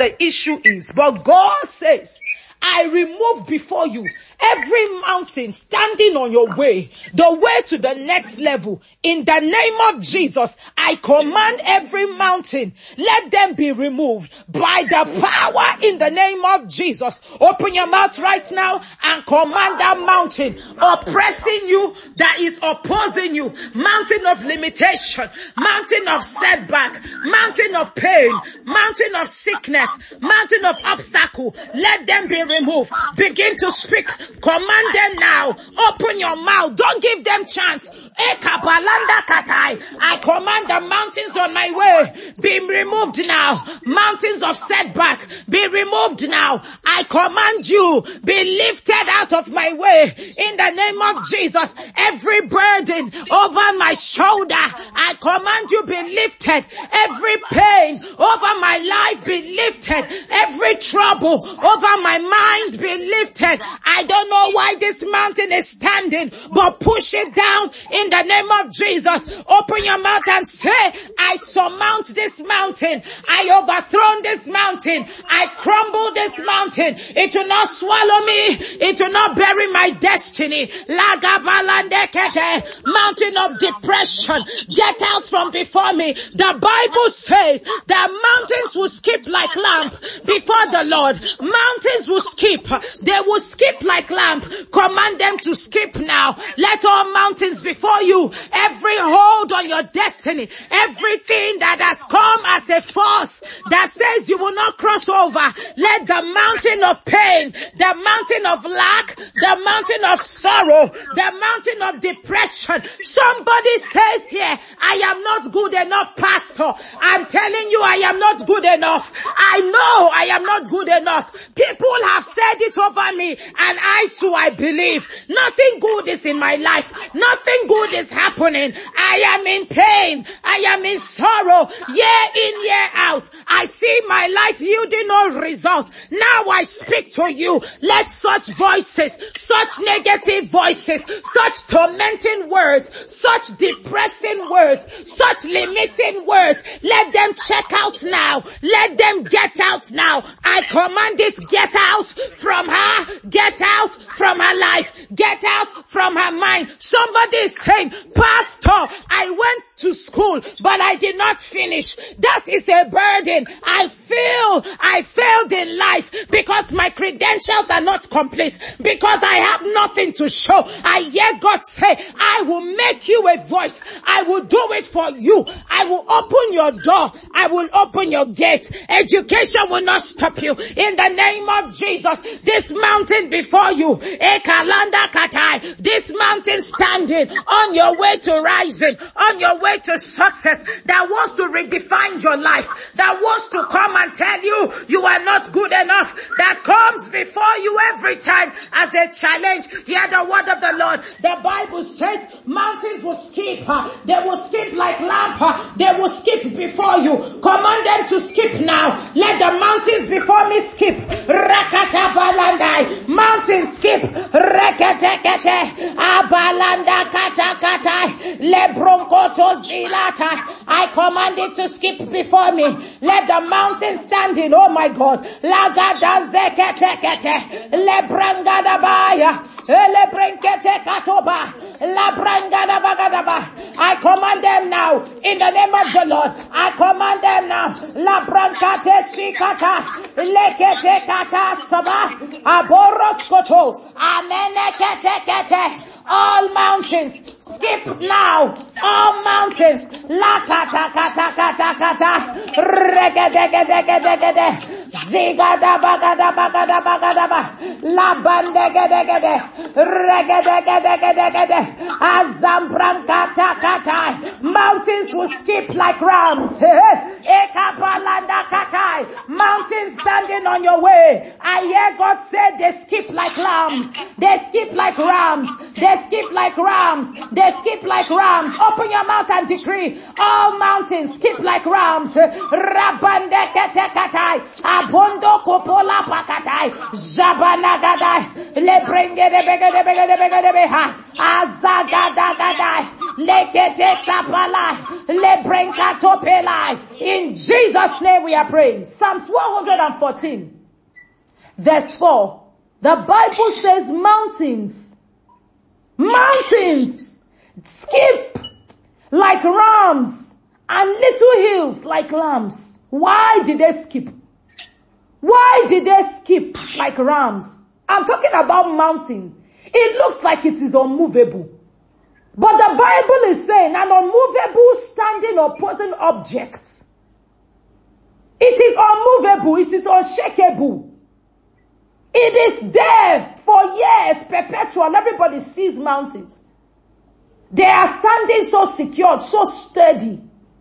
the issue is. But God says, I remove before you every mountain standing on your way, the way to the next level. In the name of Jesus, I command every mountain, let them be removed by the power in the name of Jesus. Open your mouth right now and command that mountain oppressing you, that is opposing you, mountain of limitation, mountain of setback, mountain of pain, mountain of sickness, mountain of obstacle. Let them be removed. Begin to speak. Command them now. Open your mouth. Don't give them chance. I command the mountains on my way be removed now. Mountains of setback be removed now. I command you be lifted out of my way in the name of Jesus. Every burden over my shoulder, I command you be lifted. Every pain over my life be lifted. Every trouble over my mind be lifted. I don't know why this mountain is standing, but push it down in the name of Jesus. Open your mouth and say, I surmount this mountain. I overthrow this mountain. I crumble this mountain. It will not swallow me. It will not bury my destiny. Mountain of depression, get out from before me. The Bible says that mountains will skip like lamb before the Lord. Mountains will skip. They will skip like lamb. Command them to skip now. Let all mountains before you, every hold on your destiny, everything that has come as a force that says you will not cross over, let the mountain of pain, the mountain of lack, the mountain of sorrow, the mountain of depression. Somebody says here, I am not good enough, Pastor. I'm telling you, I am not good enough. I know I am not good enough. People have said it over me, and I too, I believe. Nothing good is in my life. Nothing good is happening. I am in pain. I am in sorrow. Year in, year out. I see my life yielding no result. Now I speak to you. Let such voices, such negative voices, such tormenting words, such depressing words, such limiting words, let them check out now. Let them get out now. I command it, get out from her. Get out from her life. Get out from her mind. Somebody is saying, Pastor, I went to school, but I did not finish. That is a burden. I feel I failed in life because my credentials are not complete, because I have nothing to show. I hear God say, I will make you a voice. I will do it for you. I will open your door. I will open your gate. Education will not stop you. In the name of Jesus, this mountain before you, Ekalanda Katai, this mountain standing on your way to rising, on your way to success, that wants to redefine your life, that wants to come and tell you you are not good enough, that comes before you every time as a challenge. Hear the word of the Lord. The Bible says mountains will skip. They will skip like lamp. They will skip before you. Command them to skip now. Let the mountains before me skip. Rakata balandai. Mountains skip. Rekete kete. Abalanda kata kata. Lebronkoto zilata. I command it to skip before me. Let the mountains standing. Oh my God. Lagada zekete kete. Lebrangada baya. Lebrenkete katoba. Labrangada bagadaba. I command them now in the name of the Lord. I command them now. Labrankate sikata. Lekete kata saba. Aboroskoto. Amenekete kete. All mountains skip now. All mountains. La kata kata kata kata. Regedegedegedegede. Zigada bagada bagada bagada ba. La bandegedegede. Regedegedegedegede. Azambranka kata. Mountains will skip like rams. Ekapalanda katai. Mountains standing on your way. I hear God say they skip like lambs. They skip like rams. They skip like rams. They skip like rams. Open your mouth and decree. All mountains skip like rams. Rabande kete katai. Abondo kopola pakatai. Zabanagadai. Lebrenge de bege de bege de bege de beha. Azagadagadai. In Jesus' name we are praying. Psalms 114, verse 4. The Bible says mountains skip like rams and little hills like lambs. Why did they skip? Why did they skip like rams? I'm talking about mountain. It looks like it is unmovable. But the Bible is saying an unmovable standing opposing object. It is unmovable. It is unshakable. It is there for years, perpetual. Everybody sees mountains. They are standing so secure, so steady.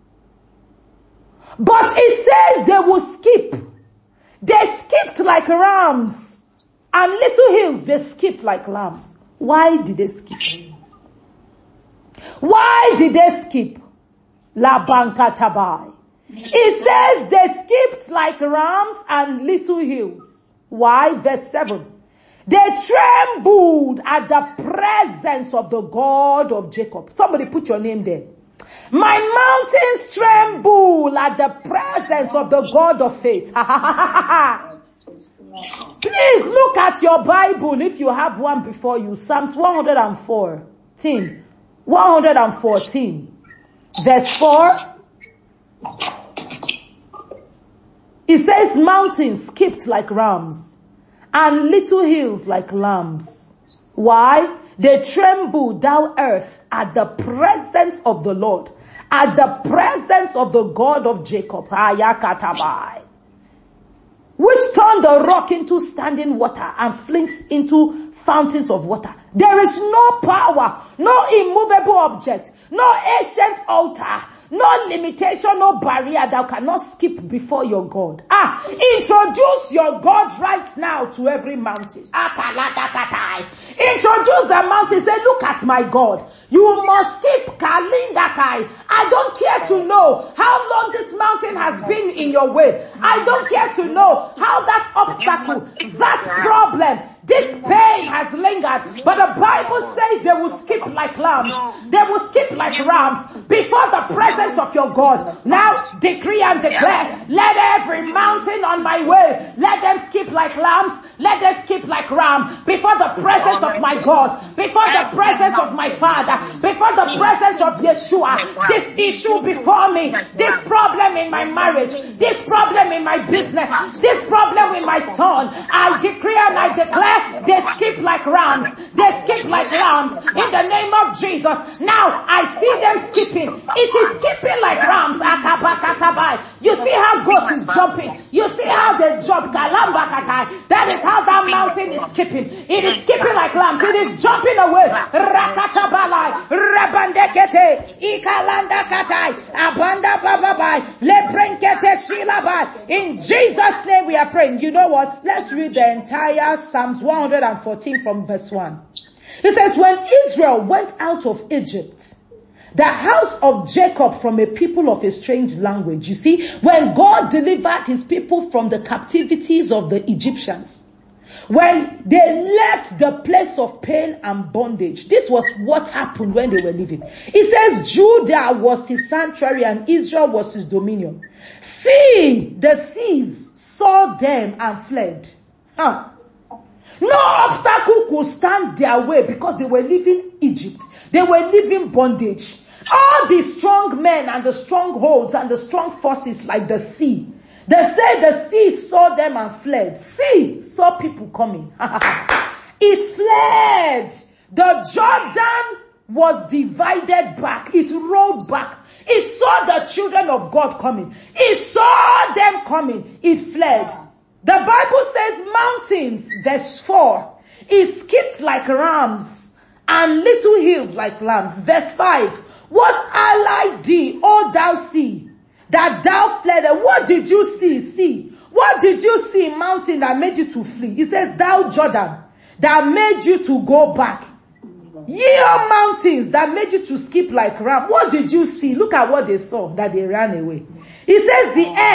But it says they will skip. They skipped like rams. And little hills, they skipped like lambs. Why did they skip? Why did they skip? La banka tabai. It says they skipped like rams and little hills. Why? Verse 7. They trembled at the presence of the God of Jacob. Somebody put your name there. My mountains tremble at the presence of the God of faith. Please look at your Bible if you have one before you. Psalms 114. Verse 4. It says mountains skipped like rams and little hills like lambs. Why? They tremble, thou earth, at the presence of the Lord, at the presence of the God of Jacob. Ayakatabai. Which turned the rock into standing water and flints into fountains of water. There is no power, no immovable object, no ancient altar, no limitation, no barrier that cannot skip before your God. Introduce your God right now to every mountain. Introduce the mountain. Say, look at my God. You must skip Kalingakai. I don't care to know how long this mountain has been in your way. I don't care to know how that obstacle, that problem, this pain has lingered, but the Bible says they will skip like lambs. They will skip like rams before the presence of your God. Now decree and declare, let every mountain on my way, let them skip like lambs, let them skip like ram before the presence of my God, before the presence of my Father, before the presence of Yeshua. This issue before me, this problem in my marriage, this problem in my business, this problem with my son, I decree and I declare, they skip like rams. They skip like lambs in the name of Jesus. Now I see them skipping. It is skipping like rams. You see how goat is jumping. You see how they jump. That is how that mountain is skipping. It is skipping like lambs. It is jumping away. Rakatabalai, Rabandekete, Ikalandakatai, Abanda Bababai, Lebrenkete Shilabai. In Jesus' name we are praying. You know what? Let's read the entire Psalms 114 from verse 1. It says, when Israel went out of Egypt, the house of Jacob from a people of a strange language. You see, when God delivered his people from the captivities of the Egyptians, when they left the place of pain and bondage, this was what happened when they were living. It says Judah was his sanctuary and Israel was his dominion. See, the seas saw them and fled. No obstacle could stand their way because they were living Egypt. They were living bondage. All the strong men and the strongholds and the strong forces like the sea. They say the sea saw them and fled. Sea saw people coming. It fled. The Jordan was divided back. It rolled back. It saw the children of God coming. It saw them coming. It fled. The Bible says mountains, verse 4, it skipped like rams and little hills like lambs. Verse 5, what allied thee, O thou sea, that thou fled? What did you see? What did you see, mountain that made you to flee? It says, thou Jordan, that made you to go back. Ye are mountains that made you to skip like ram. What did you see? Look at what they saw, that they ran away. It says the earth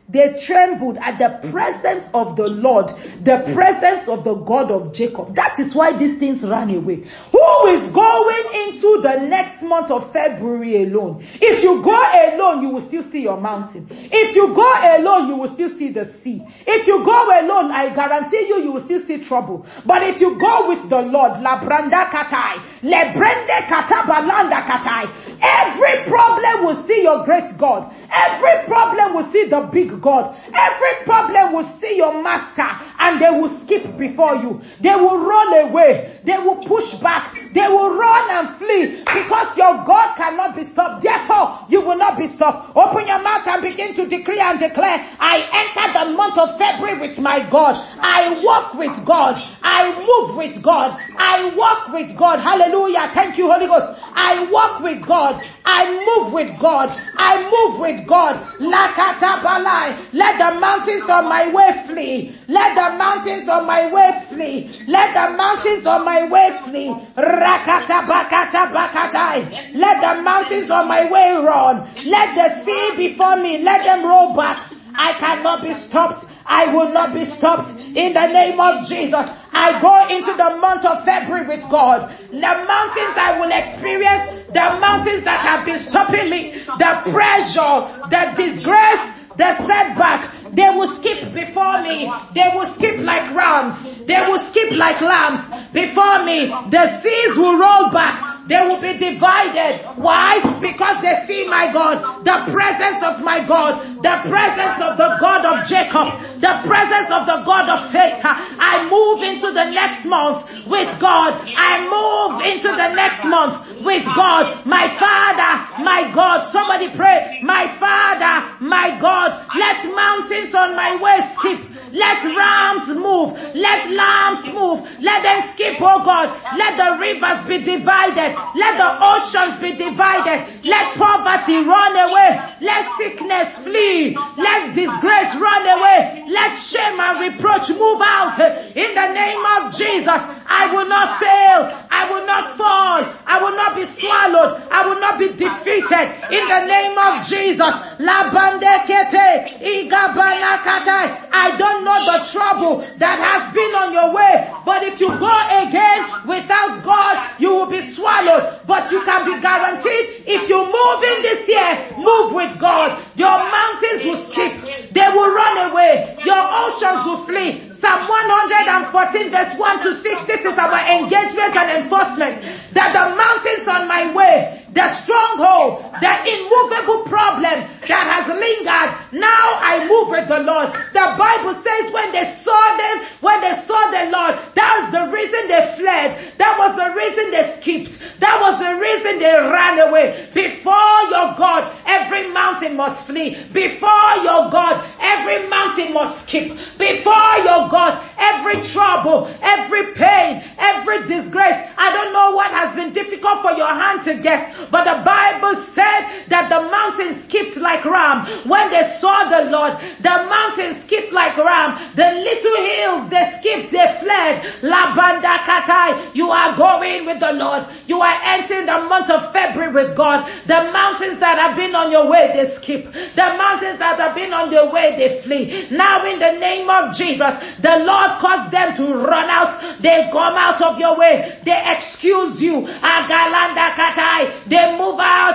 they trembled at the presence of the Lord, the presence of the God of Jacob. That is why these things ran away. Who is going into the next month of February alone? If you go alone, you will still see your mountain. If you go alone, you will still see the sea. If you go alone, I guarantee you will still see trouble. But if you go with the Lord, La Branda Katai, Le Brende Katabalanda Katai, every problem will see your great God. Every problem will see the big God. Every problem will see your master, and they will skip before you. They will run away. They will push back. They will run and flee because your God cannot be stopped. Therefore, you will not be stopped. Open your mouth and begin to decree and declare, I enter the month of February with my God. I walk with God. I move with God. I walk with God. Hallelujah. Thank you, Holy Ghost. I walk with God. I move with God. I move with God. Lakata balai. Let the mountains of my way flee. Let the mountains of my way flee. Let the mountains of my way flee. Rakata bakata bakatai. Let the mountains of my way run. Let the sea before me. Let them roll back. I cannot be stopped. I will not be stopped in the name of Jesus. I go into the month of February with God. The mountains I will experience, the mountains that have been stopping me, the pressure, the disgrace, the setback, they will skip before me. They will skip like rams. They will skip like lambs before me. The seas will roll back. They will be divided. Why? Because they see my God, the presence of my God, the presence of the God of Jacob, the presence of the God of faith. I move into the next month with God. I move into the next month with God. My Father, my God. Somebody pray. My Father, my God. Let mountains on my way skip. Let rams move. Let lambs move. Let them skip, oh God. Let the rivers be divided. Let the oceans be divided. Let poverty run away. Let sickness flee. Let disgrace run away. Let shame and reproach move out. In the name of Jesus, I will not fail. I will not fall. I will not be swallowed. I will not be defeated. In the name of Jesus. La bande kete, igabana katai. I don't know the trouble that has been on your way, but if you go again without God, you will be swallowed. But you can be guaranteed, if you move in this year, move with God. Your mountains will skip. They will run away. Your oceans will flee. Psalm 114 verse 1 to 6, this is our engagement and enforcement. That the mountains on my way, the stronghold, the immovable problem that has lingered, now I move with the Lord. The Bible says when they saw the Lord, that was the reason they fled. That was the reason they skipped. That was the reason they ran away. Before your God, every mountain must flee. Before your God, every mountain must skip. Before your God, every trouble, every pain, every disgrace. I don't know what has been difficult for your hand to get, but the Bible said that the mountains skipped like ram. When they saw the Lord, the mountains skipped like ram. The little hills, they skipped, they fled. La banda katai. You are going with the Lord. You are entering the month of February with God. The mountains that have been on your way, they skip. The mountains that have been on your way, they flee. Now in the name of Jesus, the Lord caused them to run out. They come out of your way. They excuse you. Agalanda katai. They move out.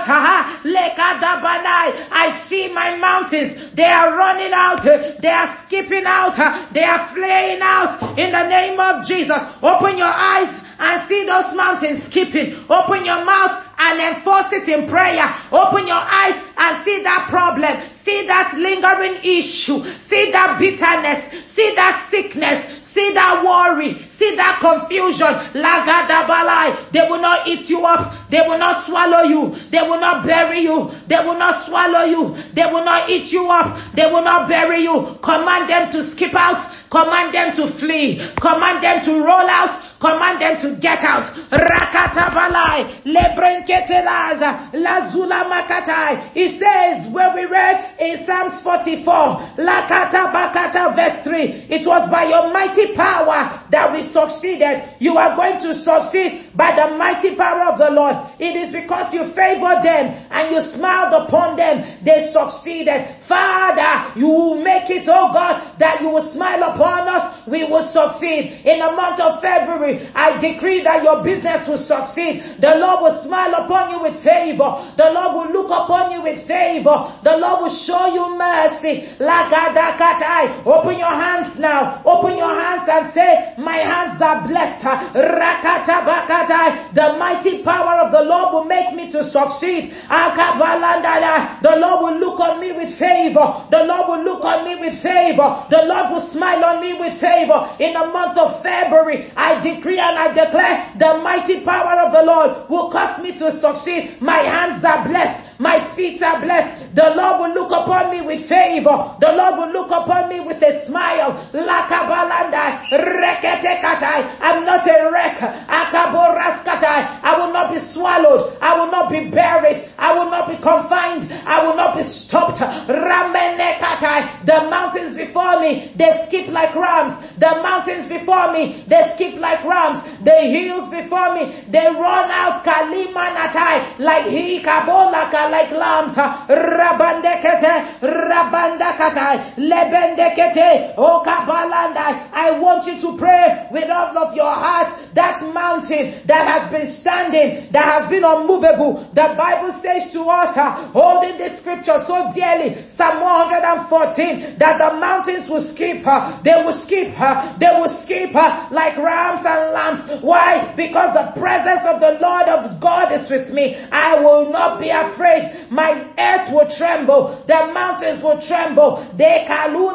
I see my mountains. They are running out. They are skipping out. They are fleeing out. In the name of Jesus, open your eyes and see those mountains skipping. Open your mouth and enforce it in prayer. Open your eyes and see that problem. See that lingering issue. See that bitterness. See that sickness. See that worry. See that confusion. Lagadabalai. They will not eat you up. They will not swallow you. They will not bury you. They will not swallow you. They will not eat you up. They will not bury you. Command them to skip out. Command them to flee. Command them to roll out. Command them to get out. Rakata balai, lebrenketelaza, lazula makatai. It says, where we read in Psalms 44, lakata bakata verse 3, it was by your mighty power that we succeeded. You are going to succeed by the mighty power of the Lord. It is because you favored them and you smiled upon them, they succeeded. Father, you will make it, oh God, that you will smile upon us, we will succeed. In the month of February, I decree that your business will succeed. The Lord will smile upon you with favor. The Lord will look upon you with favor. The Lord will show you mercy. Lagadakatai. Open your hands now. Open your hands and say, my hands are blessed. Rakatabakatai. The mighty power of the Lord will make me to succeed. Akabalandala. The Lord will look on me with favor. The Lord will look on me with favor. The Lord will smile on me with favor. In the month of February, I decree and I declare the mighty power of the Lord will cause me to succeed. My hands are blessed. My feet are blessed. The Lord will look upon me with favor. The Lord will look upon me with a smile. Lakabalanda, reketekatai. I'm not a wreck. Akaboraskatai. I will not be swallowed. I will not be buried. I will not be confined. I will not be stopped. Ramenekatai. The mountains before me, they skip like rams. The mountains before me, they skip like rams. The hills before me, they run out kalimanatai like hikabolaka, like lambs. Rabandekete, rabandakatai, lebendekete, okabalanda. I want you to pray with all of your heart. That mountain that has been standing, that has been unmovable. The Bible says to us, holding this scripture so dearly, Psalm 114, that the mountains will skip. They will skip. They will skip like rams and lambs. Why? Because the presence of the Lord of God is with me. I will not be afraid. My earth will tremble. The mountains will tremble. The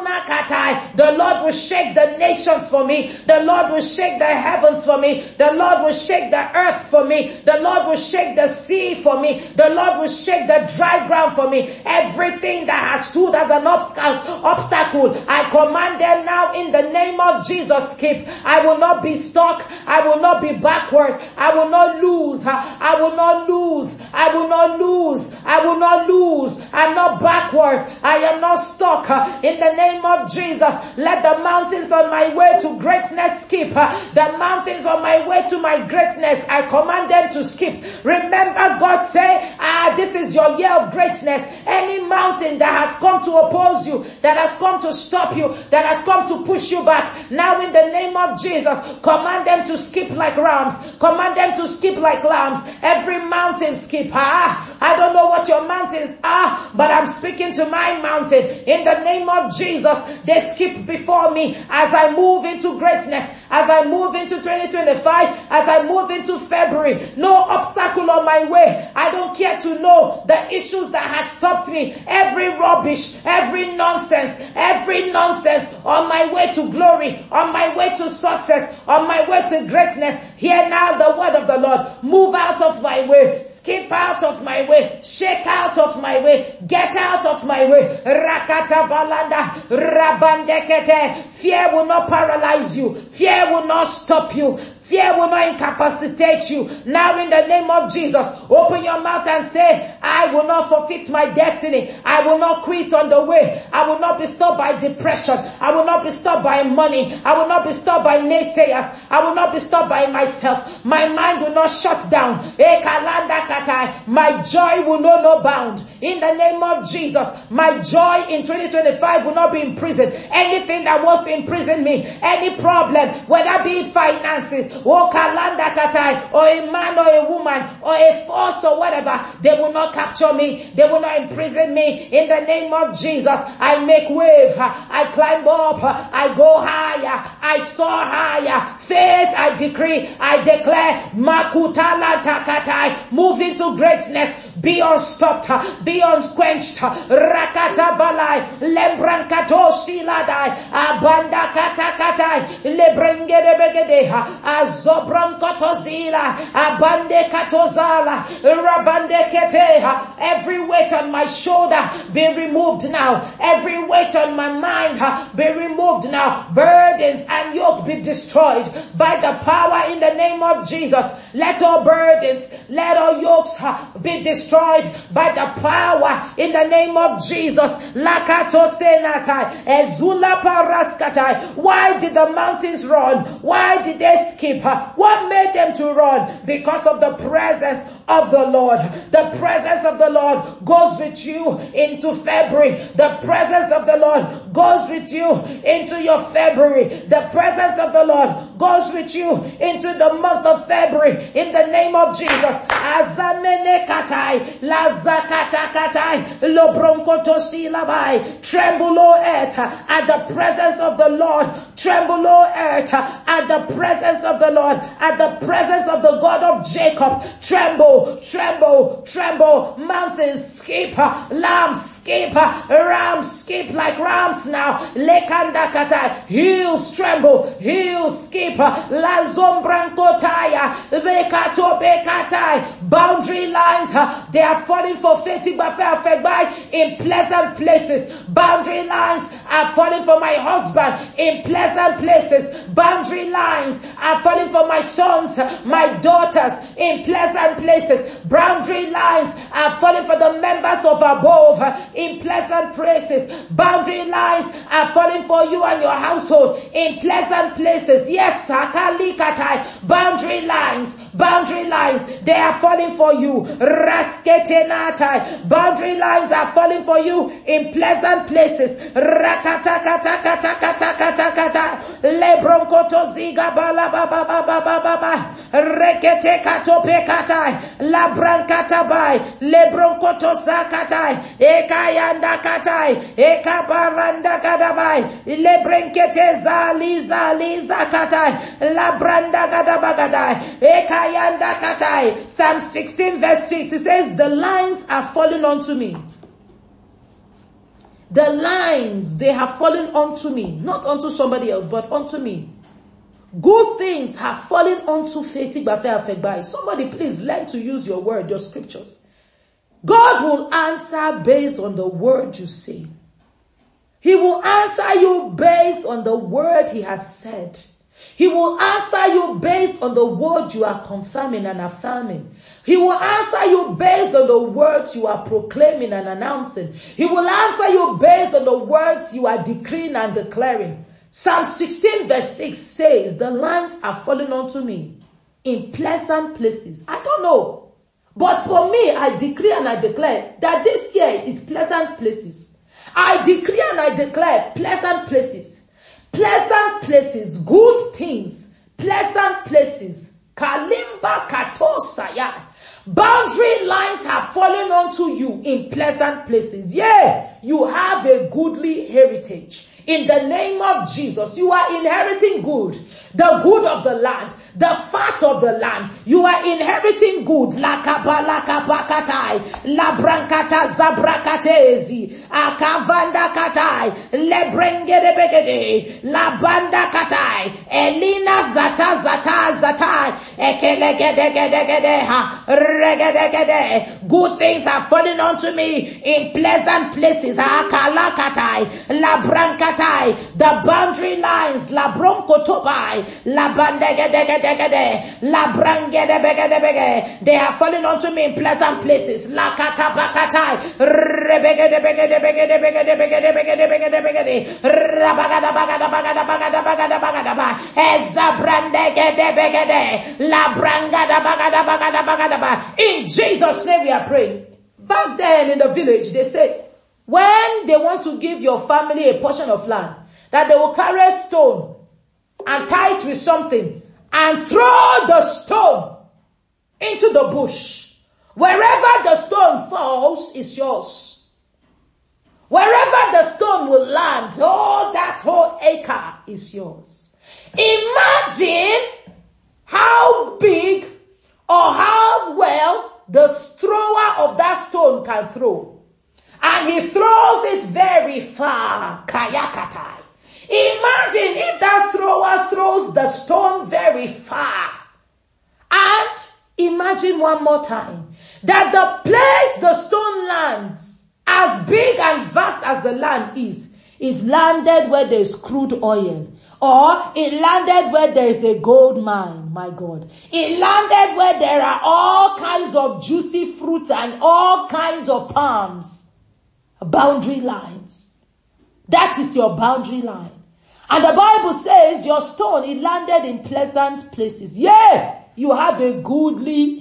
Lord will shake the nations for me. The Lord will shake the heavens for me. The Lord will shake the earth for me. The Lord will shake the sea for me. The Lord will shake the dry ground for me. Everything that has stood as an obstacle, I command them now in the name of Jesus, skip. I will not be stuck. I will not be backward. I will not lose. I will not lose. I will not lose. I will not lose. I'm not backward. I am not stuck. In the name of Jesus, let the mountains on my way to greatness skip. The mountains on my way to my greatness, I command them to skip. Remember, God say, this is your year of greatness. Any mountain that has come to oppose you, that has come to stop you, that has come to push you back, now in the name of Jesus, command them to skip like rams. Command them to skip like lambs. Every mountain skip. I don't know what your mountains are, but I'm speaking to my mountain. In the name of Jesus, they skip before me as I move into greatness, as I move into 2025, as I move into February. No obstacle on my way. I don't care to know the issues that has stopped me. Every rubbish, every nonsense on my way to glory, on my way to success, on my way to greatness. Hear now the word of the Lord. Move out of my way. Skip out of my way. Shake out of my way. Get out of my way. Rakata balanda, rabandekete. Fear will not paralyze you. Fear will not stop you. Fear will not incapacitate you. Now in the name of Jesus, open your mouth and say, I will not forfeit my destiny. I will not quit on the way. I will not be stopped by depression. I will not be stopped by money. I will not be stopped by naysayers. I will not be stopped by myself. My mind will not shut down. My joy will know no bound. In the name of Jesus, my joy in 2025 will not be imprisoned. Anything that wants to imprison me, any problem, whether be finances, or kalanda katai, or a man or a woman, or a force or whatever, they will not capture me. They will not imprison me. In the name of Jesus, I make wave. I climb up. I go higher. I soar higher. Faith, I decree, I declare, makutala takatai, move into greatness. Be unstopped. Be unquenched. Rakata balai, lembrankato siladai, abanda katakatai, lebrengede begedeha, azobran kotozila, abande katozala, rabande keteha. Every weight on my shoulder be removed now. Every weight on my mind be removed removed now. Burdens and yoke be destroyed by the power in the name of Jesus. Let all burdens, let all yokes be destroyed by the power in the name of Jesus. Lakato senatai, ezula paraskatai. Why did the mountains run? Why did they skip? What made them to run? Because of the presence of the Lord. The presence of the Lord goes with you into February. The presence of the Lord goes with you into your February. The presence of the Lord goes with you into the month of February in the name of Jesus. Azamene katai, lazakata katai, lobronkoto silabai. Tremble, O earth, at the presence of the Lord. Tremble, O earth, at the presence of the Lord, at the presence of the God of Jacob. Tremble, tremble, tremble. Mountains skip, lambs skip, rams skip like rams now. Lekanda katai, hills tremble, hills skip. La zombrankotaya, bekato bekatai. Boundary lines, they are falling for in pleasant places. Boundary lines are falling for my husband in pleasant places. Boundary lines are falling for my sons, my daughters in pleasant places. Boundary lines are falling for the members of above in pleasant places. Boundary lines are falling for you and your household in pleasant places. Yes, Sakalikatai. Boundary lines, they are falling for you. Rasketenatai. Boundary lines are falling for you in pleasant places. Rakatakatakatakatakata. Lebronkoto ziga bala baba baba baba. Rekete katope katai. Labrankatabai. Lebronkoto sakatai. Ekayanda katai. Ekabaranda kadabai. Lebrenkete zaliza katai. Labranda kadabagadai. Ekayanda katai. Psalm 16 verse 6, it says, the lines are falling onto me. The lines, they have fallen onto me. Not onto somebody else, but onto me. Good things have fallen onto Feti Bafe Afegbai. Somebody please learn to use your word, your scriptures. God will answer based on the word you say. He will answer you based on the word he has said. He will answer you based on the word you are confirming and affirming. He will answer you based on the words you are proclaiming and announcing. He will answer you based on the words you are decreeing and declaring. Psalm 16 verse 6 says, the lines are falling onto me in pleasant places. I don't know. But for me, I decree and I declare that this year is pleasant places. I decree and I declare pleasant places. Pleasant places, good things, pleasant places. Kalimba katosaya. Boundary lines have fallen onto you in pleasant places. Yeah, you have a goodly heritage. In the name of Jesus, you are inheriting good, the good of the land, the fat of the land. You are inheriting good. Lakabalakabakatai, labrankata zabrakatezi, akavanda katai, lebrengedebegede, labanda katai, elina zata, ekelegedegedegede, regedegede. Good things are falling onto me in pleasant places. Akalakatai, labrankata. The boundary lines, la bronkotobai, la bandegedegedegede, la brangedebegedebege, they are falling onto me in pleasant places. La katabakatai, rebegedebegedebegedebegedebegedebegedebegede, rabagadabagadabagadabagadabagadabagadaba, ezabrandegedebegede, la brangadabagadabagadabagadabagadaba. In Jesus' name we are praying. Back then in the village, they say, when they want to give your family a portion of land, that they will carry a stone and tie it with something and throw the stone into the bush. Wherever the stone falls is yours. Wherever the stone will land, oh, that whole acre is yours. Imagine how big or how well the thrower of that stone can throw. And he throws it very far. Kayakatai. Imagine if that thrower throws the stone very far. And imagine one more time that the place the stone lands, as big and vast as the land is It landed where there's crude oil. Or it landed where there is a gold mine, my God. It landed where there are all kinds of juicy fruits and all kinds of palms. Boundary lines. That is your boundary line. And the Bible says your stone, it landed in pleasant places. Yeah, you have a goodly,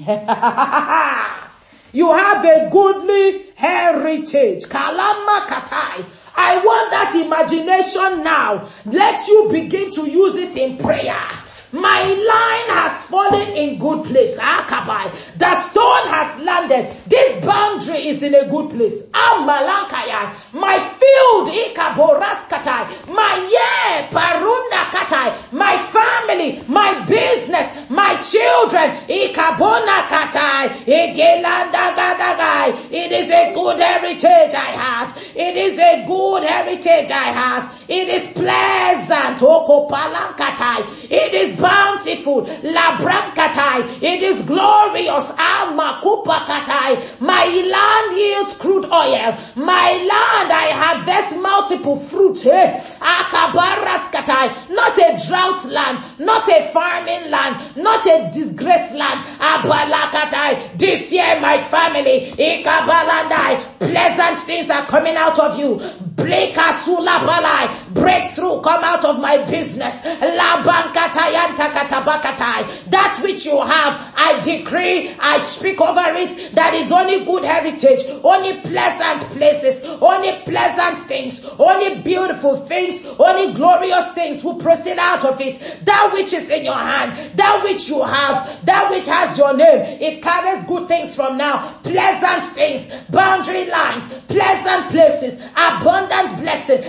you have a goodly heritage. Kalama katai. I want that imagination now. Let you begin to use it in prayer. My line has fallen in good place. Akabai. The stone has landed. This boundary is in a good place. Amalankaya. My field, ikaboraskatai. My parunda katai. My family, my business, my children, ikabona katai. Igelanda gadagai. It is a good heritage I have. It is a good heritage I have. It is pleasant. Okopalankatai. It is bountiful. Labrankatai. It is glorious. Amakupakatai. My land yields crude oil. My land, I harvest multiple fruits. Akabaraskatai. Not a drought land. Not a farming land. Not a disgraced land. Abalakatai. This year, my family, Ikabalandai, pleasant things are coming out of you. Breakthrough come out of my business. That which you have, I decree, I speak over it, that is only good heritage, only pleasant places, only pleasant things, only beautiful things, only glorious things will proceed out of it. That which is in your hand, that which you have, that which has your name, it carries good things from now. Pleasant things, boundary lines, pleasant places, abundant blessing.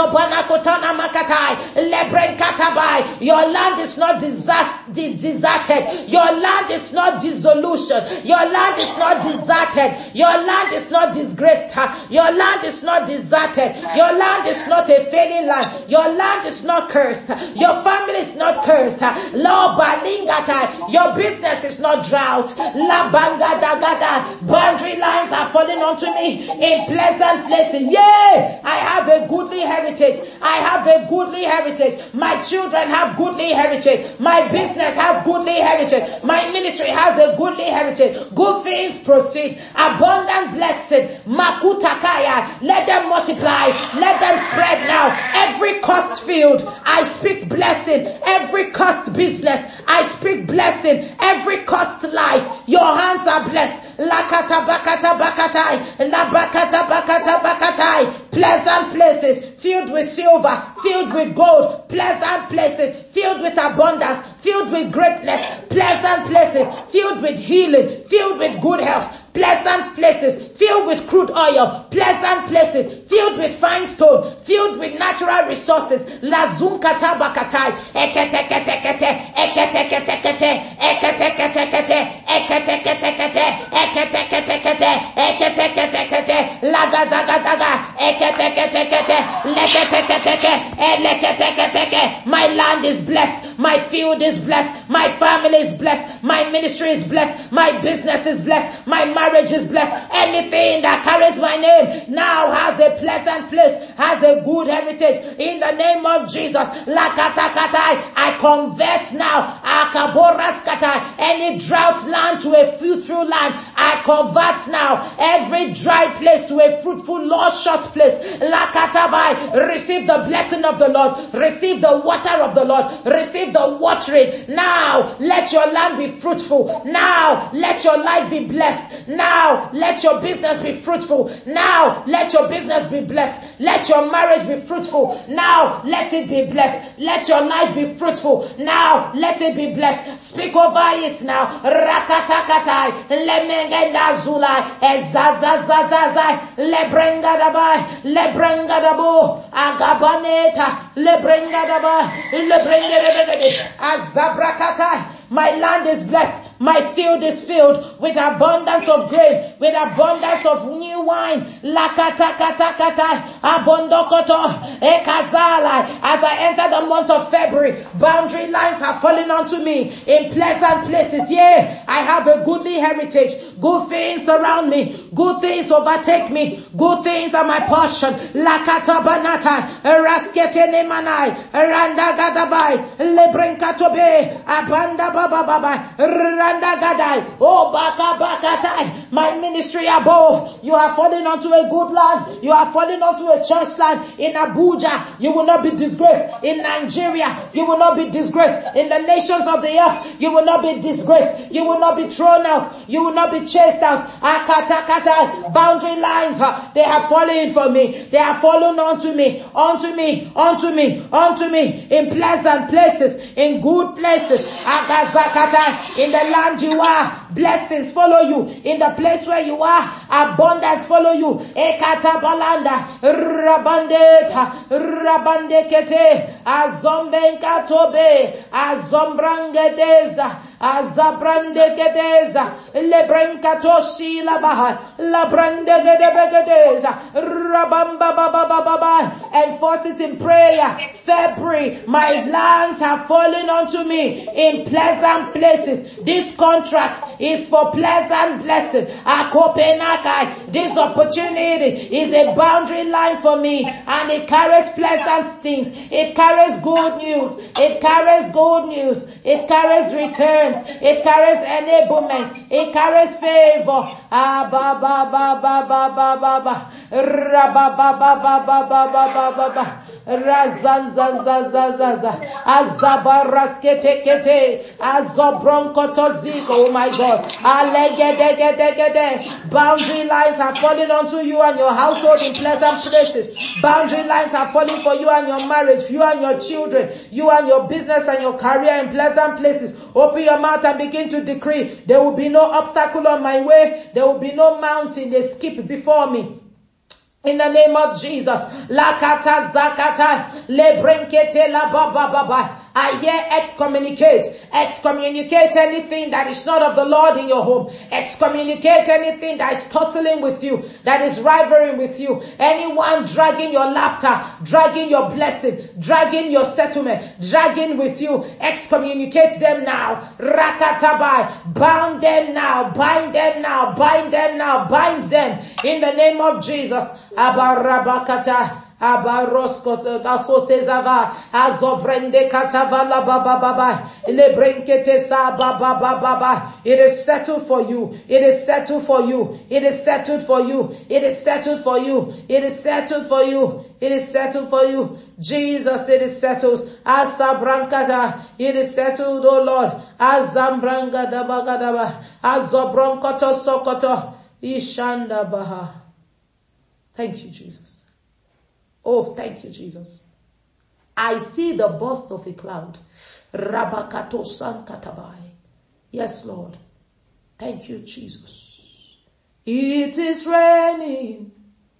Your land is not deserted. Your land is not dissolution. Your land is not deserted. Your land is not disgraced. Your land is not deserted. Your land is not a failing land. Your land is not cursed. Your family is not cursed. Your business is not drought. Boundary lines are falling onto me in pleasant places. Yay! I have a goodly heritage. I have a goodly heritage. My children have goodly heritage. My business has goodly heritage. My ministry has a goodly heritage. Good things proceed. Abundant blessing. Makutakaya. Let them multiply. Let them spread now. Every cost field, I speak blessing. Every cost business, I speak blessing. Every cost life, your hands are blessed. Lakata bakata bakatai. La bakata bakata bakatai. Pleasant places, filled with silver, filled with gold, pleasant places, filled with abundance, filled with greatness, pleasant places, filled with healing, filled with good health, pleasant places, filled with crude oil, pleasant places, filled with fine stone, filled with natural resources. Lazunkata bakatai, eketeketekete, eketeketekete, eketeketekete, eketeketekete, eketeketekete, eketeketekete, lagadagadaga, eketeketekete, leketeketeke, eleketeketeke. My land is blessed, my field is blessed, my family is blessed, my ministry is blessed, my business is blessed, my marriage is blessed. Anything that carries my name now has a pleasant place, has a good heritage. In the name of Jesus, lakatakatai, I convert now, akaboraskatai, any drought land to a fruitful land. I convert now every dry place to a fruitful, luscious place. Lakatabai, receive the blessing of the Lord, receive the water of the Lord, receive the watering. Now, let your land be fruitful. Now, let your life be blessed. Now, let your business be fruitful. Now, let your business be blessed. Let your marriage be fruitful. Now, let it be blessed. Let your life be fruitful. Now, let it be blessed. Speak over it now. Rakatakatai, lemengenda zulai, ezazazazazai, lebrengadabai, lebrengadabo, agabaneta, lebrengadabai, lebrengadabai, azabrakata. My land is blessed. My field is filled with abundance of grain, with abundance of new wine. Lakata-kata-kata, abondokoto, ekazala. As I enter the month of February, boundary lines are falling onto me in pleasant places. Yeah, I have a goodly heritage. Good things surround me. Good things overtake me. Good things are my portion. Lakata banata, raskete nemanai, randa gadabai, lebrenka tobe, abanda baba baba, randa gadai, oh baka bakatai. My ministry above, you are falling onto a good land. You are falling onto a church land. In Abuja, you will not be disgraced. In Nigeria, you will not be disgraced. In the nations of the earth, you will not be disgraced. You will not be thrown out. You will not be chased out. Akata, boundary lines, they have fallen for me. They have fallen onto me, onto me, onto me, onto me, in pleasant places, in good places. Agazakata, in the land you are, blessings follow you. In the place where you are, abundance follow you. Ekata balanda, rabandeta, rabandekete, azombenkatobe, azombrangedeza, azabrandegedeza, lebrenkatoshi labaha, labrandegedebegedeza, rabamba baba baba. Enforce it in prayer. February, my lands have fallen onto me in pleasant places. This contract is for pleasant blessing. Akopenakai, this opportunity is a boundary line for me, and it carries pleasant things. It carries good news. It carries good news. It carries returns. It carries enablement. It carries favor. Ah ba ba ba ba ba ba ba ba. Ra ba ba ba ba ba ba ba ba ba ba. Razan zan zan zan zan zan. Azabaraskete kete. Azobronkotozik. Oh my God. Alegedegedegede. Boundary lines are falling onto you and your household in pleasant places. Boundary lines are falling for you and your marriage, you and your children, you and your business and your career in pleasant places. Open your mouth and begin to decree. There will be no obstacle on my way. There will be no mountain they skip before me. In the name of Jesus. Lakata zakata lebrenkete la baba baba. I hear excommunicate. Excommunicate anything that is not of the Lord in your home. Excommunicate anything that is tussling with you, that is rivaling with you. Anyone dragging your laughter, dragging your blessing, dragging your settlement, dragging with you. Excommunicate them now. Rakatabai. Bound them now. Bind them now. Bind them now. Bind them. In the name of Jesus. Abarabakata. Abaroskoto asosezava azovrende katavala baba baba lebrenkete sa baba baba. It is settled for you. It is settled for you. It is settled for you. It is settled for you. It is settled for you. It is settled for you. Jesus, it is settled. Asabrankata, it is settled, oh Lord. Azambrangada bagadaba azobronkoto sokoto ishanda baha. Thank you, Jesus. Oh, thank you, Jesus. I see the burst of a cloud. Rabakato sankatabai. Yes, Lord. Thank you, Jesus. It is raining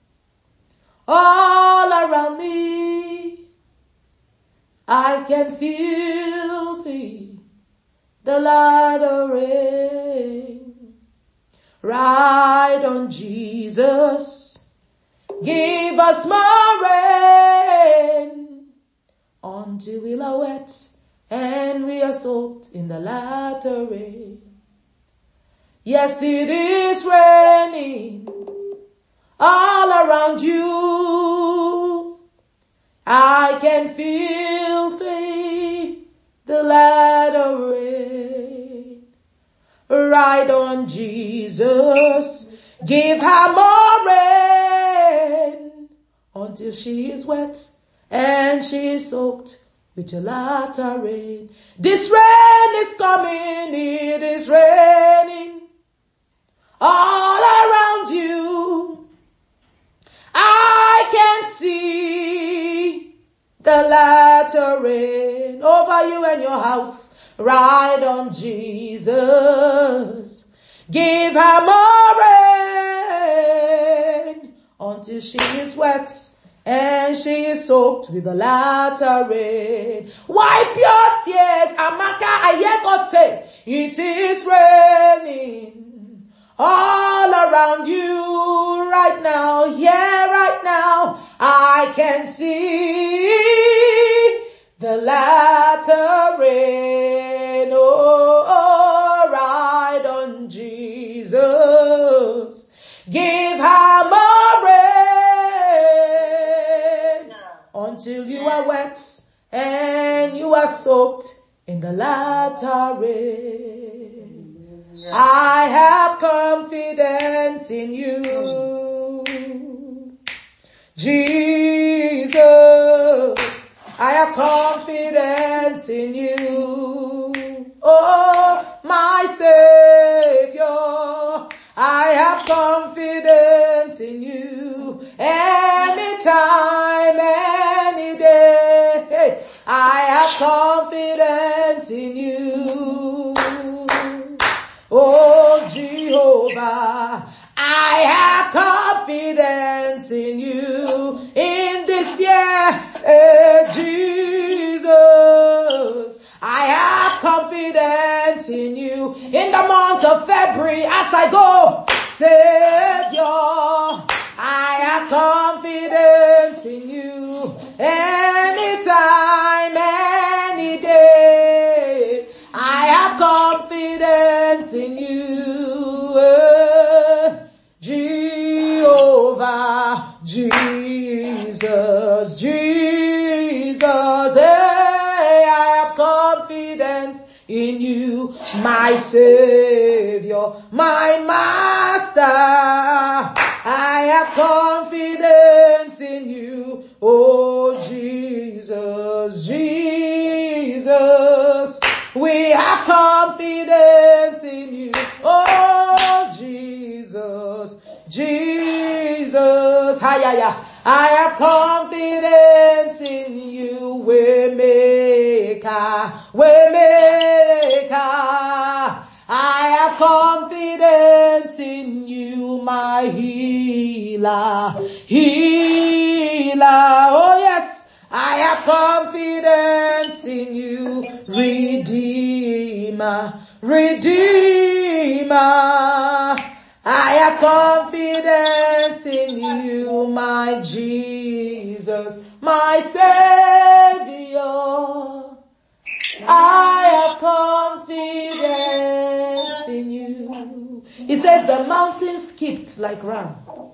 all around me. I can feel the latter rain. Ride on, Jesus. Give us more rain until we are wet and we are soaked in the latter rain. Yes, it is raining all around you. I can feel the latter rain. Ride on, Jesus. Give her more rain until she is wet and she is soaked with your latter rain. This rain is coming, it is raining all around you. I can see the latter rain over you and your house. Ride on, Jesus. Give her more rain until she is wet and she is soaked with the latter rain. Wipe your tears. Amaka, I hear God say, It is raining all around you right now. Yeah, right now I can see the latter rain. Oh, ride on Jesus. Give her more rain until you are wet and you are soaked in the latter rain. I have confidence in you, Jesus. I have confidence in you, oh my Savior. I have confidence in you, anytime, any day. I have confidence in you, oh Jehovah. I have confidence in you in this year, Jesus. I have confidence in you in the month of February as I go, Savior. I have confidence in you anytime, any day. I have confidence in you, Jehovah, Jesus, Jesus. I have confidence in you, my Savior, my Master. I have confidence in you, oh Jesus, Jesus. We have confidence in you, oh Jesus, Jesus. I have confidence in you, Waymaker, Waymaker. I have confidence in you, my healer, healer. Oh yes, I have confidence in you, Redeemer, Redeemer. I have confidence in you, my Jesus, my Savior. I have confidence in you. He said the mountains skipped like ram,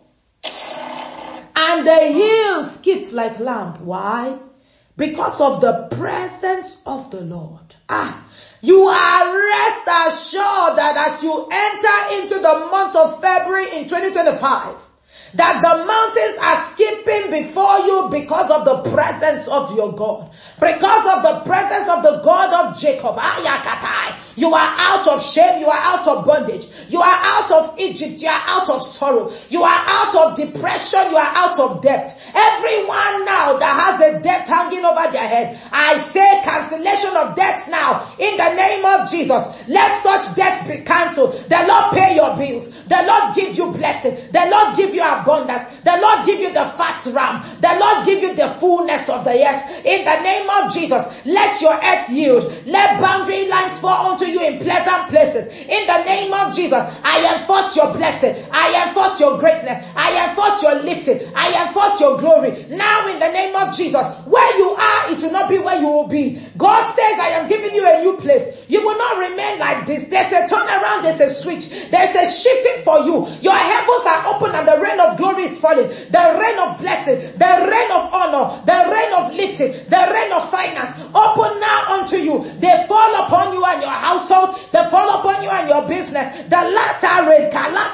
and the hills skipped like lamb. Why? Because of the presence of the Lord. You are rest assured that as you enter into the month of February in 2025, that the mountains are skipping before you because of the presence of your God. Because of the presence of the God of Jacob. You are out of shame. You are out of bondage. You are out of Egypt. You are out of sorrow. You are out of depression. You are out of debt. Everyone now that has a debt hanging over their head, I say cancellation of debts now in the name of Jesus. Let such debts be cancelled. The Lord pay your bills. The Lord give you blessing. The Lord give you abundance. The Lord give you the fat ram. The Lord give you the fullness of the earth. In the name of Jesus, let your earth yield. Let boundary lines fall onto you in pleasant places. In the name of Jesus, I enforce your blessing. I enforce your greatness. I enforce your lifting. I enforce your glory. Now in the name of Jesus, where you are, it will not be where you will be. God says, I am giving you a new place. You will not remain like this. There's a turnaround. There's a switch. There's a shifting for you. Your heavens are open and the rain of glory is falling. The rain of blessing, the rain of honor, the rain of lifting, the rain of finance. Open now unto you. They fall upon you and your household. They fall upon you and your business. The latter rain,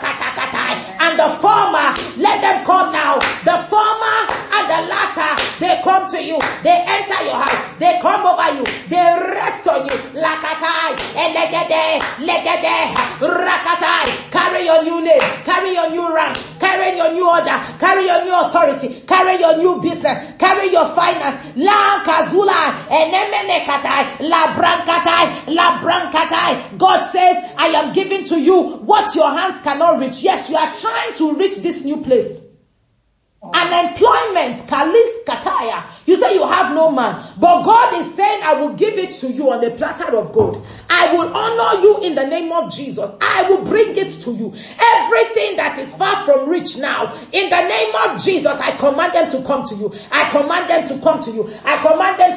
and the former, let them come now. The former and the latter, they come to you. They enter your house. They come over you. They rest on you. Lakatai, elegede, legede, rakatai. Carry your new name. Carry your new rank. Carry your new order. Carry your new authority. Carry your new business. Carry your finance. La kazula, enemenekatai, la brankatai, la brankatai. God says, I am giving to you what your hands cannot reach. Yes, you are trying to reach this new place. Unemployment, kalis kataya. You say you have no man, but God is saying, I will give it to you on a platter of gold. I will honor you in the name of Jesus. I will bring it to you. Everything that is far from rich now, in the name of Jesus, I command them to come to you. I command them to come to you. I command them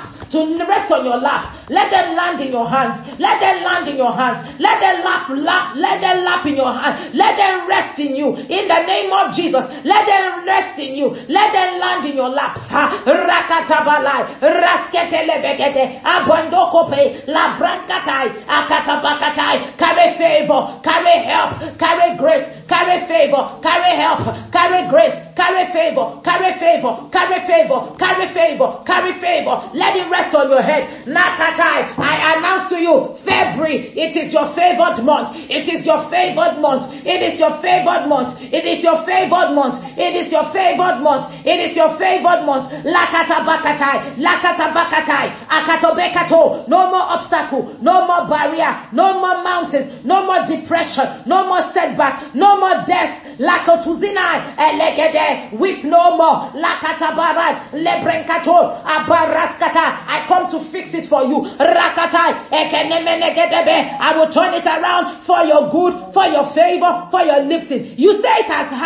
to rest on your lap. Let them land in your hands. Let them land in your hands. Let them let them lap in your hand. Let them rest in you. In the name of Jesus, let them rest in you. Let them land in your laps. Rakatabalai, rasketelebegede, abondokope, la brankatai, akatabakatai. Carry favor, carry help, carry grace, carry favor, carry help, carry grace, carry favor, carry favor, carry favor, carry favor, carry favor. Let it rest on your head. Nakatai, I announce to you, February, it is your favored month. It is your favored month. It is your favored month. It is your favored month. It is your favored month. It is your favored month. Lakatabakatai, lakatabakatai, akatobekato. No more obstacle, no more barrier, no more mountains, no more depression, no more setback, no more death. Lakotuzinai, elegede, weep no more. Lakatabarai, lebrenkato, abaraskata. I come to fix it for you. Rakatai, ekenemenegedebe. I will turn it around for your good, for your favor, for your lifting. You say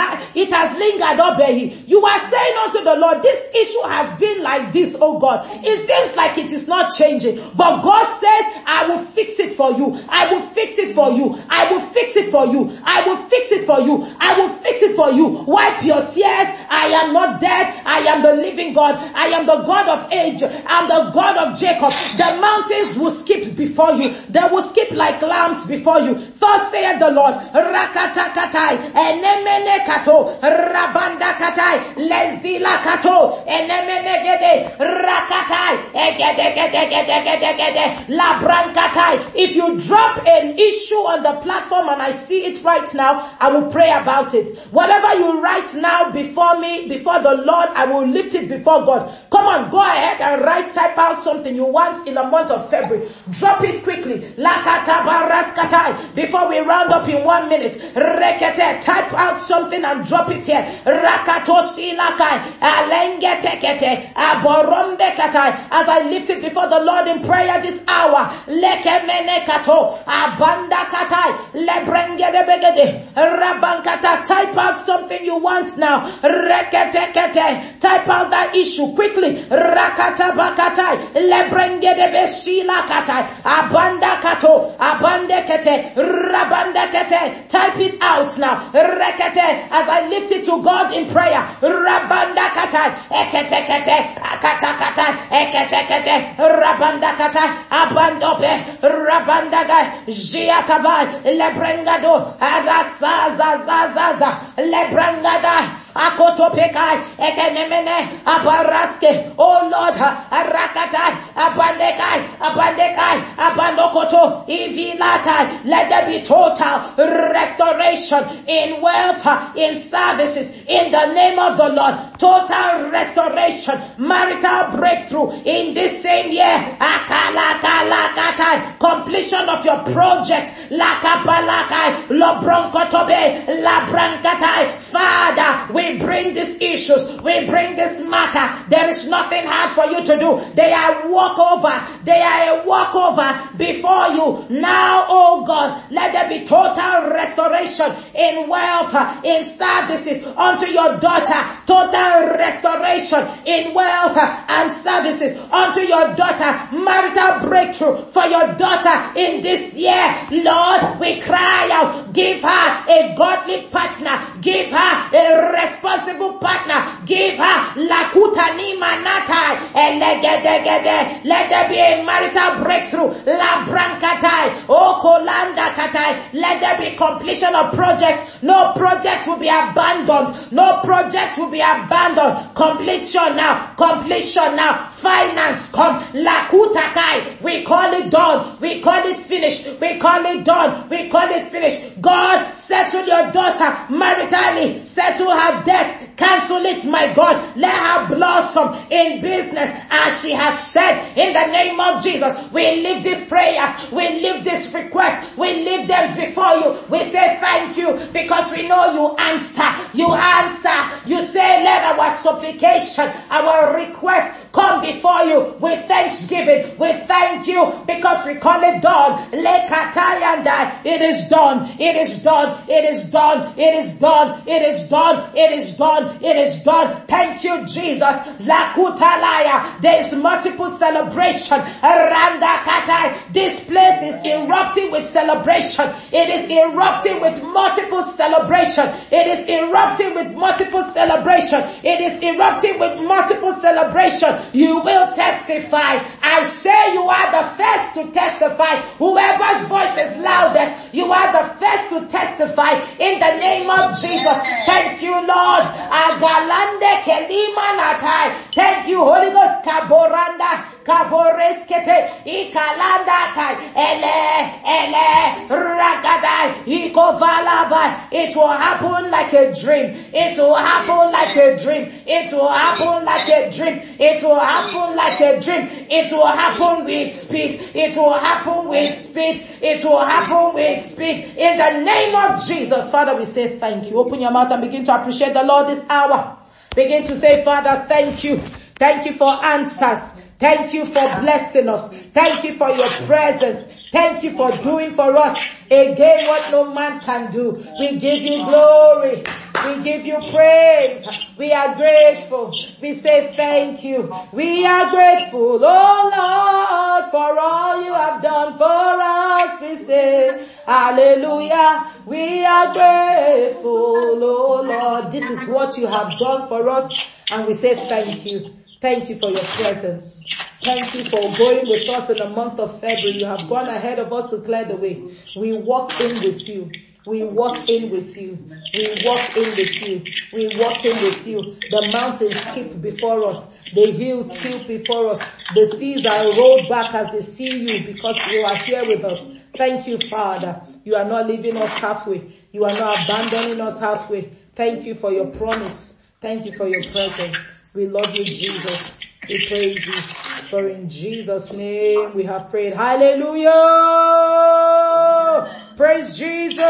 it has lingered, Obehi. You are saying unto the Lord, this issue has been like this, oh God. It seems like it is not changing. But God says, I will fix it for you. I will fix it for you. I will fix it for you. I will fix it for you. I will fix it for you. Wipe your tears. I am not dead. I am the living God. I am the God of age. I am the God of Jacob. The mountains will skip before you. They will skip like lambs before you. Thus saith the Lord, Rakatakatai, Enemene Kato, Rabanda Katai, Lezila Kato, Enemene Gede, Rakatai, Egede, Labrankatai. If you drop an issue on the platform and I see it right now, I will pray about it. Whatever you write now before me, before the Lord, I will lift it before God. Come on, go ahead and type out something you want in the month of February. Drop it quickly. Lakatabaraskai. Before we round up in 1 minute. Rekete. Type out something and drop it here. Rakatoshi lakai. Alengetekete. Aborombe katai. As I lift it before the Lord in prayer this hour. Lekemene kato. Abanda katai. Lebrengedebegede. Rabankata. Type out something you want now. Reketekete. Type out that issue quickly. Rakata bakatai. Lebrengedebe shila katai. Abanda kato. Abande kete. Rabanda kete. Type it out now. Rekete. As I lift it to God in prayer. Rabanda katai. Ekete kete. Akata katai. Ekete kete. Rabanda katai. Abandope. Rabanda gai. Jiatabai. Lebrengado. Adasazazazaza. Lebrengada. Akotopekai. Ekenemene. Abaraske. Oh Lord. Arakatai. Abandekai. Abandekai. Abandokoto. Ivilatai. Let there be total restoration in wealth, in services, in the name of the Lord. Total restoration, marital breakthrough in this same year. Akalakatai. Completion of your project. Lakapalakai. Lobronkotobe. Labrankatai. Father, we bring these issues. We bring this matter. There is nothing hard for you to do. They are walkover. They are a walkover before you. Now, oh God, let there be total restoration in wealth, in services unto your daughter. Total restoration in wealth and services unto your daughter. Marital breakthrough for your daughter in this year. Lord, we cry out. Give her a godly partner. Give her a responsible partner. Give her lakutani manatai. Let there be a marital breakthrough. La brankatai. Oh kolanda katai. Let there be completion of projects. No project will be abandoned. No project will be abandoned. Completion now. Completion now. Finance come. Lakutakai. We call it done. We call call it finished. We call it done. We call it finished. God, settle your daughter maritally. Settle her debt. Cancel it, my God. Let her blossom in business as she has said in the name of Jesus. We lift these prayers. We lift this request. We lift them before you. We say thank you because we know you answer. You answer. You say let our supplication, our request come before you with thanksgiving. We thank you because we call it done. It is done. It is done. It is done. It is done. It is done. It is done. It is done. Thank you, Jesus. Lakutalaya. There is multiple celebration. This place is erupting with celebration. It is erupting with multiple celebration. It is erupting with multiple celebration. It is erupting with multiple celebration. You will testify. I say you are the first to testify. Whoever's voice is loudest, you are the first to testify in the name of Jesus. Thank you, Lord. Agalande kelima natai. Thank you, Holy Ghost. Kaboranda. Kaboreskete. Ikalanda kai. Ele. Ragadai. Ikovalaba. It will happen like a dream. It will happen like a dream. It will happen like a dream. It will happen like a dream. It will happen with speed. It will happen with speed. It will happen with speed. In the name of Jesus. Father, we say thank you. Open your mouth and begin to appreciate the Lord this hour. Begin to say, Father, thank you. Thank you for answers. Thank you for blessing us. Thank you for your presence. Thank you for doing for us again what no man can do. We give you glory. We give you praise. We are grateful. We say thank you. We are grateful, oh Lord, for all you have done for us. We say hallelujah. We are grateful, oh Lord. This is what you have done for us. And we say thank you. Thank you for your presence. Thank you for going with us in the month of February. You have gone ahead of us to clear the way. We walk in with you. We walk in with you. We walk in with you. We walk in with you. The mountains skip before us. The hills skip before us. The seas are rolled back as they see you because you are here with us. Thank you, Father. You are not leaving us halfway. You are not abandoning us halfway. Thank you for your promise. Thank you for your presence. We love you, Jesus. We praise you. For in Jesus' name we have prayed. Hallelujah! Praise Jesus!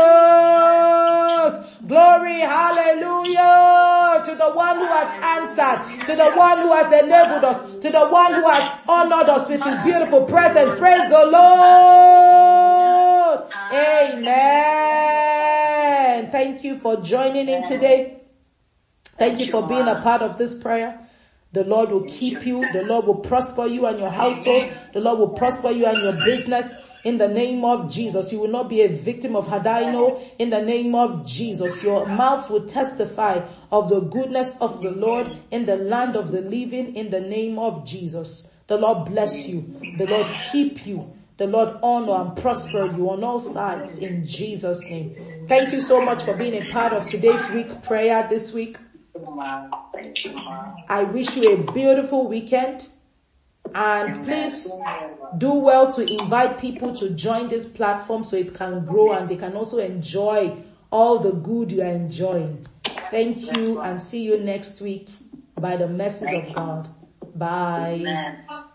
Glory, hallelujah! To the one who has answered, to the one who has enabled us, to the one who has honored us with his beautiful presence. Praise the Lord! Amen. Thank you for joining in today. Thank you for being a part of this prayer. The Lord will keep you. The Lord will prosper you and your household. The Lord will prosper you and your business. In the name of Jesus, you will not be a victim of Hadino. In the name of Jesus, your mouth will testify of the goodness of the Lord in the land of the living. In the name of Jesus, the Lord bless you. The Lord keep you. The Lord honor and prosper you on all sides in Jesus' name. Thank you so much for being a part of today's week prayer this week. I wish you a beautiful weekend, and please do well to invite people to join this platform so it can grow and they can also enjoy all the good you are enjoying. Thank you and see you next week by the mercies of God. Bye.